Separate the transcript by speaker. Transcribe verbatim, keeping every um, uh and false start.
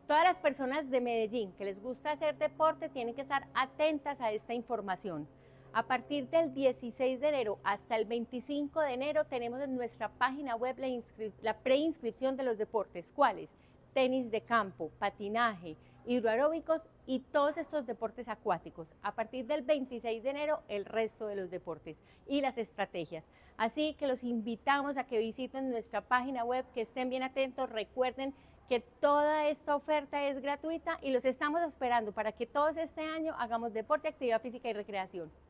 Speaker 1: Todas las personas de Medellín que les gusta hacer deporte tienen que estar atentas a esta información. A partir del dieciséis de enero hasta el veinticinco de enero tenemos en nuestra página web la, la preinscripción de los deportes. ¿Cuáles? Tenis de campo, patinaje, hidroaeróbicos y todos estos deportes acuáticos. A partir del veintiséis de enero, el resto de los deportes y las estrategias. Así que los invitamos a que visiten nuestra página web, que estén bien atentos. Recuerden que toda esta oferta es gratuita y los estamos esperando para que todos este año hagamos deporte, actividad física y recreación.